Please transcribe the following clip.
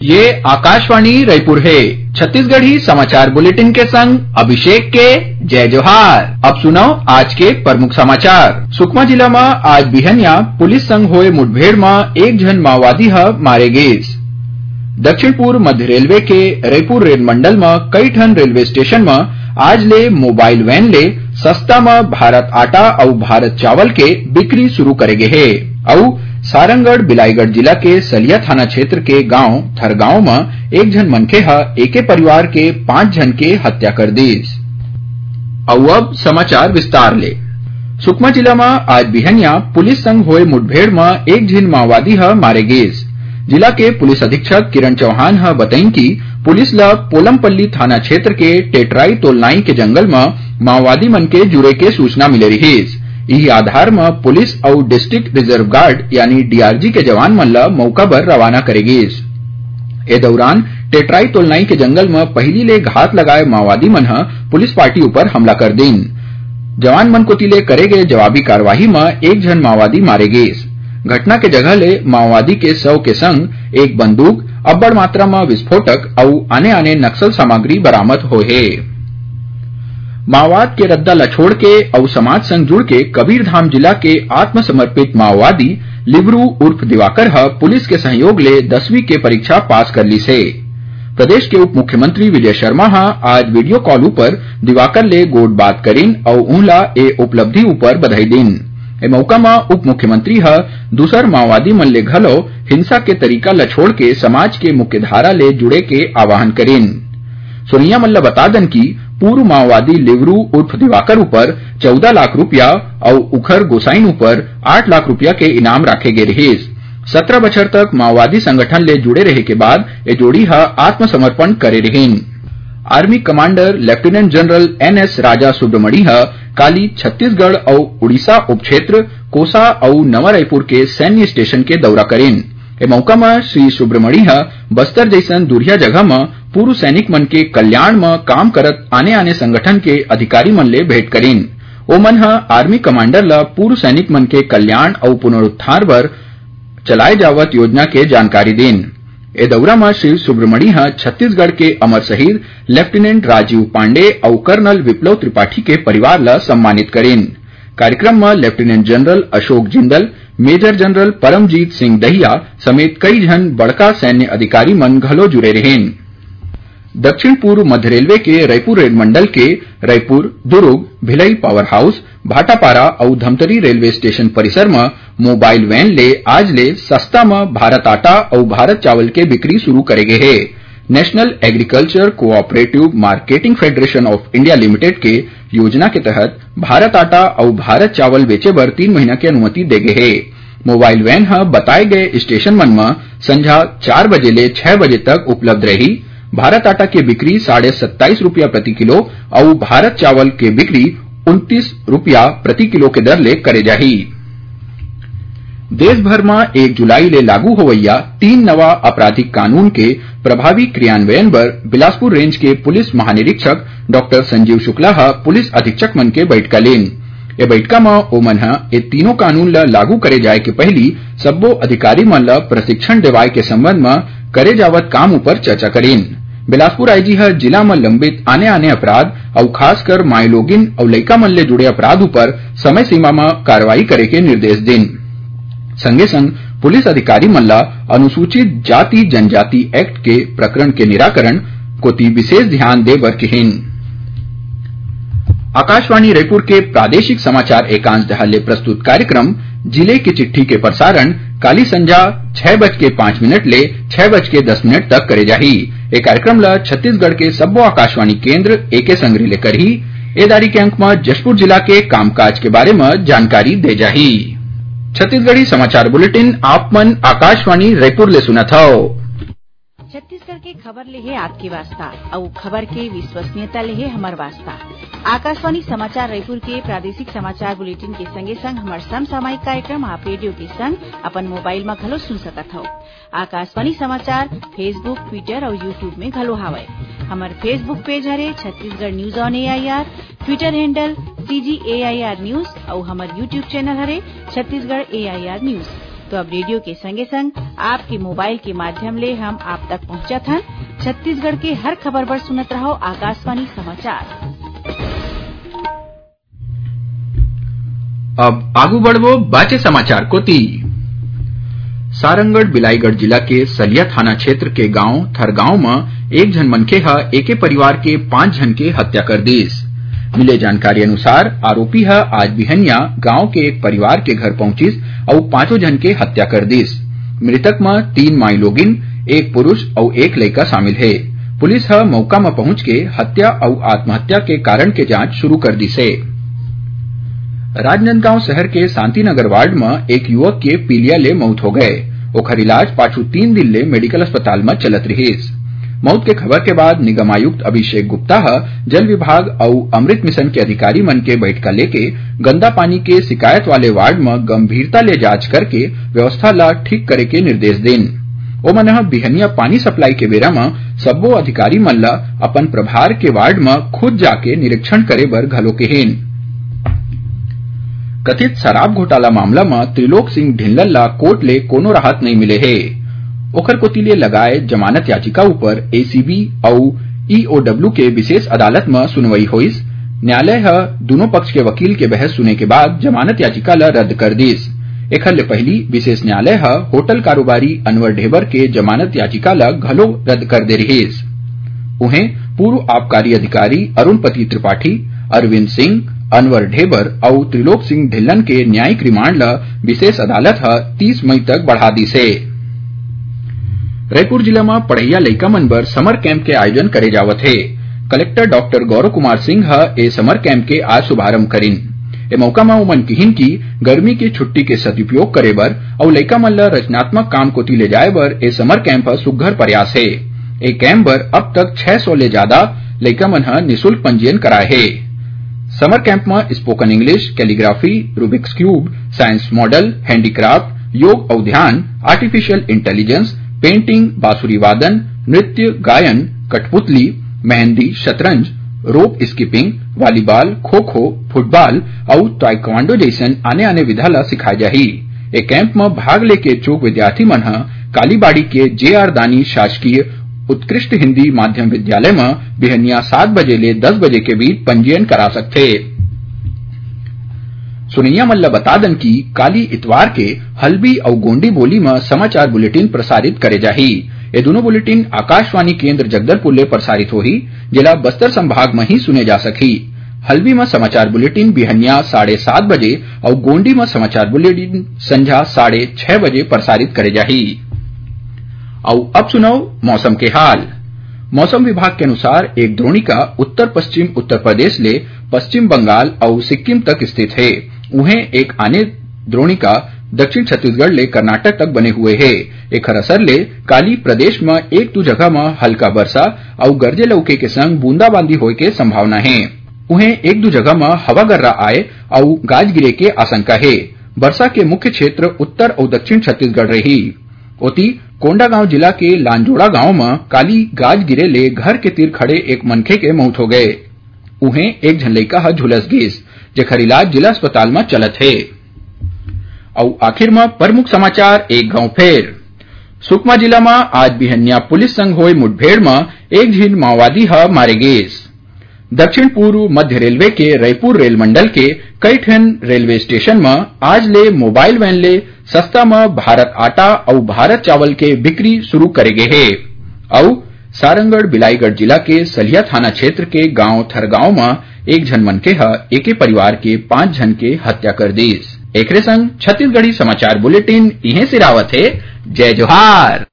ये आकाशवाणी रायपुर है। छत्तीसगढ़ी समाचार बुलेटिन के संग अभिषेक के जय जोहार। अब सुनो आज के प्रमुख समाचार। सुकमा जिला में आज बिहनिया पुलिस संग होए मुठभेड़ में एक जन माओवादी मारे गए। दक्षिण पूर्व मध्य रेलवे के रायपुर रेल मंडल में कई ठन रेलवे स्टेशन में आज ले मोबाइल वैन ले सस्ता में भारत आटा और भारत चावल के बिक्री शुरू करे गए है। और सारंगढ़ बिलाईगढ़ जिला के सलिया थाना क्षेत्र के गांव थरगांव में एक जन मनखे एके परिवार के 5 जन के हत्या कर दी। अब समाचार विस्तार ले। सुकमा जिला में आज बिहनिया पुलिस संग होए मुठभेड़ में एक जन माओवादी मारे गए। जिला के पुलिस अधीक्षक किरण चौहान बताइन कि पुलिस ला पोलमपल्ली थाना क्षेत्र के टेटराई तोलनाई के जंगल में माओवादी मन के जुड़े के सूचना मिले रही। यही आधार में पुलिस और डिस्ट्रिक्ट रिजर्व गार्ड यानी डीआरजी के जवान मन ला मौका पर रवाना करेगी। ए दौरान टेटराई तोलनाई के जंगल में पहली ले घात लगाए माओवादी मन पुलिस पार्टी ऊपर हमला कर दीन। जवान मन को तिले करे गए जवाबी कार्यवाही में एक जन माओवादी मारे गए। घटना के जगह ले माओवादी के शव के संग एक बंदूक, अब्बड़ मात्रा में विस्फोटक और आने नक्सल सामग्री बरामद होए। माओवाद के रद्दा ला छोड़ के और समाज संग जुड़ के कबीरधाम जिला के आत्मसमर्पित माओवादी लिबरू उर्फ दिवाकर पुलिस के सहयोग ले 10वीं के परीक्षा पास कर ली से। प्रदेश के उप मुख्यमंत्री विजय शर्मा आज वीडियो कॉल ऊपर दिवाकर ले गोड बात करीन और उनला ए उपलब्धि ऊपर बधाई दीन। ए मौका में उप मुख्यमंत्री दूसर माओवादी मन ले घलो हिंसा के तरीका ला छोड़ के समाज के मुख्य धारा ले जुड़े के आह्वान करीन। सोनिया मन ला बता दन की पूर्व माओवादी लिवरू उर्फ दिवाकर ऊपर 14 लाख रुपया और उखर गोसाइन ऊपर 8 लाख रुपया के इनाम रखे गए रहे। 17 बछर तक माओवादी संगठन ले जुड़े रहे के बाद ए जोड़ी आत्मसमर्पण करे रहीन। Army commander lieutenant general NS Raja Subramani काली छत्तीसगढ़ और उड़ीसा उपक्षेत्र कोसा और नवा रायपुर के सैन्य स्टेशन के दौरा करेन। ए मौका में श्री सुब्रमणी बस्तर जैसन दुरिया जगह में पूर्व सैनिक मन के कल्याण में काम करत आने संगठन के अधिकारी मन ले भेंट करीन। ओ मन आर्मी कमांडर ला पूर्व सैनिक मन के कल्याण और पुनरुद्धार पर चलाए जावत योजना के जानकारी देन। ए दौरा में श्री सुब्रमणी छत्तीसगढ़ के अमर शहीद लेफ्टिनेंट राजीव पांडे और कर्नल विप्लव त्रिपाठी के परिवार ला सम्मानित करेन। कार्यक्रम में lieutenant general Ashok Jindal, major general Paramjit Singh Dahiya समेत कई जन बड़का सैन्य अधिकारी मन घलो जुड़े रहेन। दक्षिण पूर्व मध्य रेलवे के रायपुर रेल मंडल के रायपुर, दुर्ग, भिलाई पावर हाउस, भाटापारा और धमतरी रेलवे स्टेशन परिसर में मोबाइल वैन ले आज ले सस्ता में भारत आटा और भारत चावल के बिक्री शुरू करे गए है। National agriculture cooperative marketing federation of India limited के योजना के तहत भारत आटा और भारत चावल बेचे बर 3 महीना की अनुमति दे गए है। मोबाइल वैन बताए गए स्टेशन मन में संझा 4 बजे ले 6 बजे तक उपलब्ध रही। भारत आटा की बिक्री 27.5 रुपया प्रति किलो और भारत चावल की बिक्री 29 रुपया प्रति किलो के दर ले करे जाही। देश भर में 1 जुलाई ले लागू होवैया 3 नवा आपराधिक कानून के प्रभावी क्रियान्वयन पर बिलासपुर रेंज के पुलिस महानिरीक्षक डॉक्टर संजीव शुक्ला पुलिस अधीक्षक मन के बैठका लेन। ए बैठका में ओमन ए तीनों कानून ला लागू करे जाए के पहली सब्बो अधिकारी मन ला प्रशिक्षण देवाए के संबंध में करे जावत काम ऊपर चर्चा करेन। बिलासपुर आईजी जिला में लंबित आने अपराध और खासकर माइलोगिन और लइका मन ले जुड़े अपराध ऊपर समय सीमा में कार्रवाई करे के निर्देश देन। संगे संग पुलिस अधिकारी मन ला अनुसूचित जाति जनजाति एक्ट के प्रकरण के निराकरण कोती विशेष ध्यान दे बर कहेन। आकाशवाणी रायपुर के प्रादेशिक समाचार एकांश दहाले प्रस्तुत कार्यक्रम जिले की चिट्ठी के प्रसारण काली संझा 6:05 ले 6:10 तक करे जाही। ए कार्यक्रम ला छत्तीसगढ़ के सब्बो आकाशवाणी केंद्र एके संग रिले करही। ए दारी के अंक में जशपुर जिला के कामकाज के बारे में जानकारी दे जाही। छत्तीसगढ़ी समाचार बुलेटिन आप मन आकाशवाणी रायपुर ले सुनत हव। छत्तीसगढ़ के खबर ले है आपके वास्ता और खबर के विश्वसनीयता ले है हमार वास्ता। आकाशवाणी समाचार रायपुर के प्रादेशिक समाचार बुलेटिन के संगे संग हमार समसामयिक कार्यक्रम आप रेडियो के संग अपन मोबाइल में घलो सुन सकत हो। आकाशवाणी समाचार फेसबुक, ट्विटर और यूट्यूब में घलो हावय। हमार फेसबुक पेज हरे Chhattisgarh news on AIR, Twitter handle CGAIR news और हमार यूट्यूब चैनल हरे छत्तीसगढ़ AIR न्यूज। तो अब रेडियो के संगे संग आपके मोबाइल के माध्यम ले हम आप तक पहुंचत हन। छत्तीसगढ़ के हर खबर पर सुनत रहो आकाशवाणी समाचार। अब आगू बढ़वो बाचे समाचार कोती। सारंगढ़ बिलाईगढ़ जिला के सलिया थाना क्षेत्र के गांव थरगांव में एक झन मनखे ह एके परिवार के 5 जन के हत्या कर दीस। मिले जानकारी अनुसार आरोपी ह आज बिहनिया गांव के एक परिवार के घर पहुंचिस और 5 जन के हत्या कर दीस। मृतक में 3 माई लोगिन, 1 पुरुष और 1 लड़का शामिल है। पुलिस ह मौका में पहुंच के हत्या और आत्महत्या के कारण के जांच शुरू कर दी से। राजनांदगांव शहर के शांतिनगर वार्ड में एक युवक के पीलिया ले मौत हो गए। ओकर इलाज पाछू 3 दिन ले मेडिकल अस्पताल में चलत रहीस। मौत के खबर के बाद निगम आयुक्त अभिषेक गुप्ता जल विभाग और अमृत मिशन के अधिकारी मन के बैठका लेके गंदा पानी के शिकायत वाले वार्ड में गंभीरता ले जांच करके व्यवस्था ला ठीक करे के निर्देश देन। ओमन बिहनिया पानी सप्लाई के बेरा में सब्बो अधिकारी मन ला अपन प्रभार के वार्ड में खुद जाके निरीक्षण करे बर घलो केहेन। कथित शराब घोटाला मामला में त्रिलोक सिंह ढिल्लन ला कोर्ट ले कोनो राहत नहीं मिले है। ओखर कोती ले लगाए जमानत याचिका ऊपर एसीबी और ईओडब्ल्यू के विशेष अदालत में सुनवाई होइस। न्यायालय दोनों पक्ष के वकील के बहस सुने के बाद जमानत याचिका ला रद्द कर दीस। एखर ले पहली विशेष न्यायालय होटल कारोबारी अनवर ढेबर के जमानत याचिका ला घलो रद्द कर दे रहीस। उन्हें पूर्व आबकारी अधिकारी अरुणपति त्रिपाठी, अरविंद सिंह, अनवर ढेबर और त्रिलोक सिंह ढिल्लन के न्यायिक रिमांड ला विशेष अदालत 30 मई तक बढ़ा दी से। रायपुर जिला में पढ़ैया लइका मन बर समर कैंप के आयोजन करे जावत है। कलेक्टर डॉक्टर गौरव कुमार सिंह ए समर कैंप के आज शुभारंभ करिन। ए मौका में उमन किहिन की गर्मी की छुट्टी के सदुपयोग करे बर और लइका मन ला रचनात्मक काम कोती ले जाए बर ए समर कैंप सुघ्घर प्रयास है। ए कैंप बर अब तक 600 ले ज्यादा लइका मन निःशुल्क पंजीयन कराए है। समर कैंप में spoken English, calligraphy, Rubik's cube, science model, handicraft, योग और ध्यान, आर्टिफिशियल इंटेलिजेंस, पेंटिंग, बांसुरी वादन, नृत्य, गायन, कठपुतली, मेहंदी, शतरंज, rope skipping, volleyball, kho kho, football और ताइक्वांडो जैसन आने विधा ला सिखाए जाही। ए कैंप में भाग लेके चूक विद्यार्थी मन कालीबाड़ी के JR दानी शासकीय उत्कृष्ट हिंदी माध्यम विद्यालय में बिहनिया 7 बजे ले 10 बजे के बीच पंजीयन करा सकते। सुनैया मल्ला बता दन की काली इतवार के हल्बी और गोंडी बोली में समाचार बुलेटिन प्रसारित करे जाही। ये दोनों बुलेटिन आकाशवाणी केंद्र जगदलपुर ले प्रसारित होही, जिला बस्तर संभाग में ही सुने जा सकी। हल्बी में समाचार बुलेटिन बिहनिया 7:30 बजे और गोंडी में समाचार बुलेटिन संझा 6:30 बजे प्रसारित करे जाही। और अब सुनो मौसम के हाल। मौसम विभाग के अनुसार एक द्रोणिका उत्तर पश्चिम उत्तर प्रदेश ले पश्चिम बंगाल और सिक्किम तक स्थित है। उन्हें एक आने द्रोणिका दक्षिण छत्तीसगढ़ ले कर्नाटक तक बने हुए है। एकर असर ले काली प्रदेश में 1-2 जगह में हल्का वर्षा और गरजे लौके के संग बूंदाबांदी होए के संभावना है। उन्हें 1-2 जगह में हवा गर्रा आए और गाज गिरे के आशंका है। वर्षा के मुख्य क्षेत्र उत्तर और दक्षिण छत्तीसगढ़ रही। ओती कोंडागांव जिला के लांजोड़ा गांव में काली गाज गिरे ले घर के तीर खड़े एक मनखे के मौत हो गए। उन्हें एक झन लइका झुलस गिस, जेकर इलाज जिला अस्पताल में चलत है। और आखिर में प्रमुख समाचार एक गांव फेर। सुकमा जिला में आज बिहनिया पुलिस संग होए मुठभेड़ में एक झीन माओवादी मारे गेस। दक्षिण पूर्व मध्य रेलवे के रायपुर रेल मंडल के कई ठन रेलवे स्टेशन में आज ले मोबाइल वैन ले सस्ता में भारत आटा और भारत चावल के बिक्री शुरू करे गए है। और सारंगढ़ बिलाईगढ़ जिला के सलिया थाना क्षेत्र के गांव थरगांव में एक झन मनखे एके परिवार के 5 जन के हत्या कर दीस। एकरे संग छत्तीसगढ़ी समाचार बुलेटिन इहें सिरावत है। जय जोहार।